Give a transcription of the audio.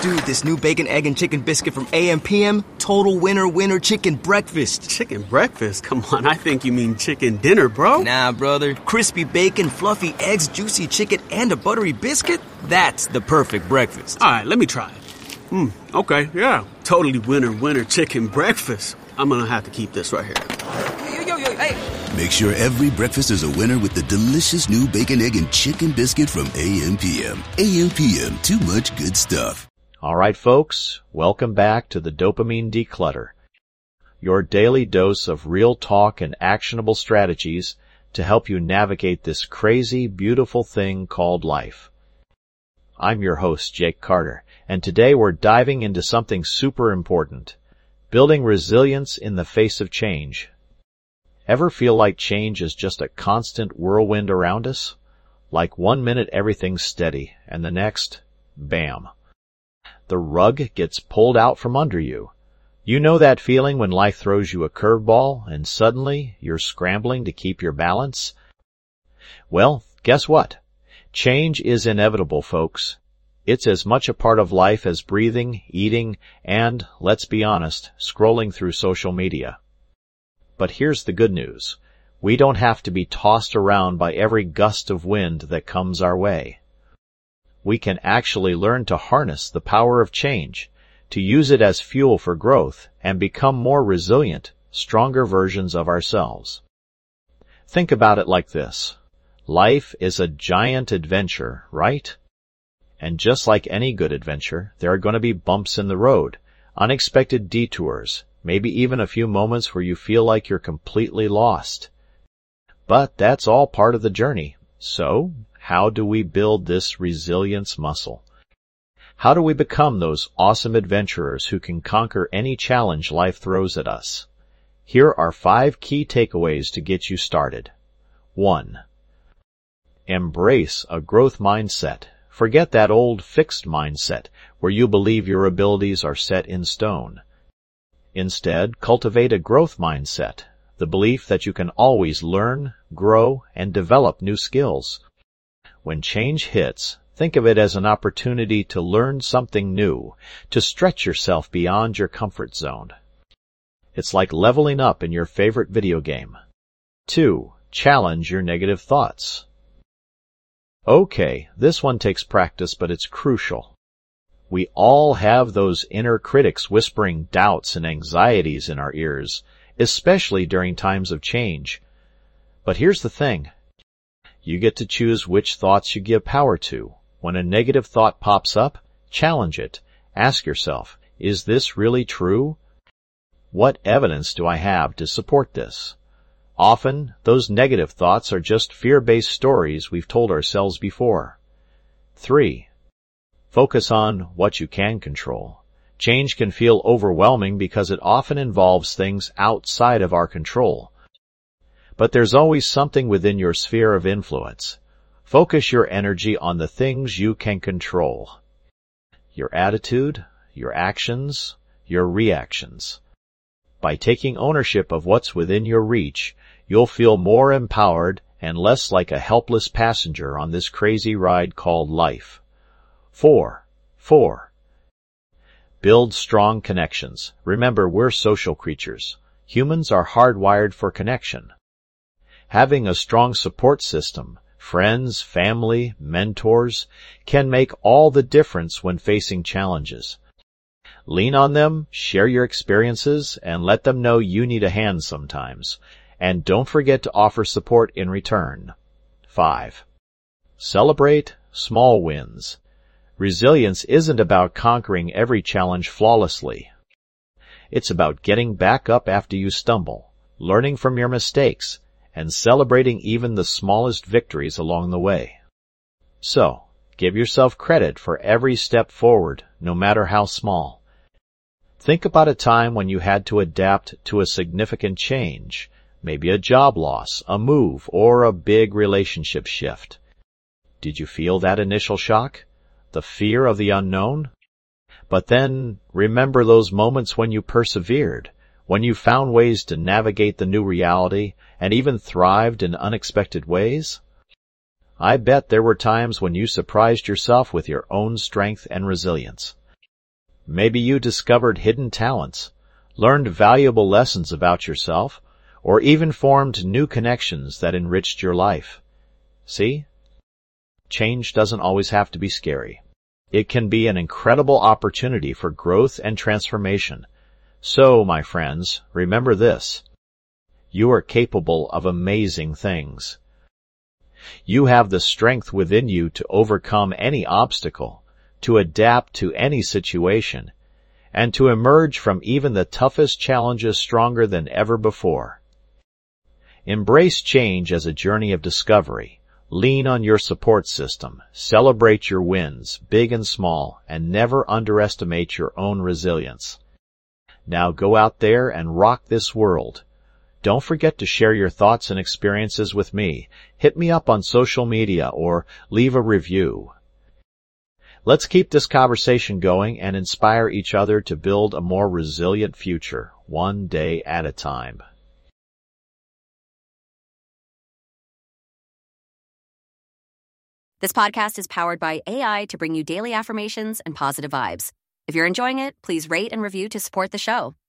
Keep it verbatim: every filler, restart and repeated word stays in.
Dude, this new bacon, egg, and chicken biscuit from A M P M, total winner winner chicken breakfast. Chicken breakfast? Come on, I think you mean chicken dinner, bro. Nah, brother. Crispy bacon, fluffy eggs, juicy chicken, and a buttery biscuit? That's the perfect breakfast. All right, let me try it. Hmm, okay, yeah. Totally winner winner chicken breakfast. I'm gonna have to keep this right here. Yo, yo, yo, hey. Make sure every breakfast is a winner with the delicious new bacon, egg, and chicken biscuit from A M P M. A M P M, too much good stuff. All right, folks, welcome back to the Dopamine Declutter, your daily dose of real talk and actionable strategies to help you navigate this crazy, beautiful thing called life. I'm your host, Jake Carter, and today we're diving into something super important, building resilience in the face of change. Ever feel like change is just a constant whirlwind around us? Like one minute everything's steady, and the next, bam. The rug gets pulled out from under you. You know that feeling when life throws you a curveball and suddenly you're scrambling to keep your balance? Well, guess what? Change is inevitable, folks. It's as much a part of life as breathing, eating, and, let's be honest, scrolling through social media. But here's the good news. We don't have to be tossed around by every gust of wind that comes our way. We can actually learn to harness the power of change, to use it as fuel for growth, and become more resilient, stronger versions of ourselves. Think about it like this. Life is a giant adventure, right? And just like any good adventure, there are going to be bumps in the road, unexpected detours, maybe even a few moments where you feel like you're completely lost. But that's all part of the journey. So, how do we build this resilience muscle? How do we become those awesome adventurers who can conquer any challenge life throws at us? Here are five key takeaways to get you started. One. Embrace a growth mindset. Forget that old fixed mindset where you believe your abilities are set in stone. Instead, cultivate a growth mindset, the belief that you can always learn, grow, and develop new skills. When change hits, think of it as an opportunity to learn something new, to stretch yourself beyond your comfort zone. It's like leveling up in your favorite video game. Two, challenge your negative thoughts. Okay, this one takes practice, but it's crucial. We all have those inner critics whispering doubts and anxieties in our ears, especially during times of change. But here's the thing. You get to choose which thoughts you give power to. When a negative thought pops up, challenge it. Ask yourself, is this really true? What evidence do I have to support this? Often, those negative thoughts are just fear-based stories we've told ourselves before. Three. Focus on what you can control. Change can feel overwhelming because it often involves things outside of our control. But there's always something within your sphere of influence. Focus your energy on the things you can control. Your attitude, your actions, your reactions. By taking ownership of what's within your reach, you'll feel more empowered and less like a helpless passenger on this crazy ride called life. Four. Four. Build strong connections. Remember, we're social creatures. Humans are hardwired for connection. Having a strong support system, friends, family, mentors, can make all the difference when facing challenges. Lean on them, share your experiences, and let them know you need a hand sometimes. And don't forget to offer support in return. Five. Celebrate small wins. Resilience isn't about conquering every challenge flawlessly. It's about getting back up after you stumble, learning from your mistakes, and celebrating even the smallest victories along the way. So, give yourself credit for every step forward, no matter how small. Think about a time when you had to adapt to a significant change, maybe a job loss, a move, or a big relationship shift. Did you feel that initial shock? The fear of the unknown? But then, remember those moments when you persevered, when you found ways to navigate the new reality and even thrived in unexpected ways? I bet there were times when you surprised yourself with your own strength and resilience. Maybe you discovered hidden talents, learned valuable lessons about yourself, or even formed new connections that enriched your life. See? Change doesn't always have to be scary. It can be an incredible opportunity for growth and transformation. So, my friends, remember this. You are capable of amazing things. You have the strength within you to overcome any obstacle, to adapt to any situation, and to emerge from even the toughest challenges stronger than ever before. Embrace change as a journey of discovery. Lean on your support system, celebrate your wins, big and small, and never underestimate your own resilience. Now go out there and rock this world. Don't forget to share your thoughts and experiences with me. Hit me up on social media or leave a review. Let's keep this conversation going and inspire each other to build a more resilient future, one day at a time. This podcast is powered by A I to bring you daily affirmations and positive vibes. If you're enjoying it, please rate and review to support the show.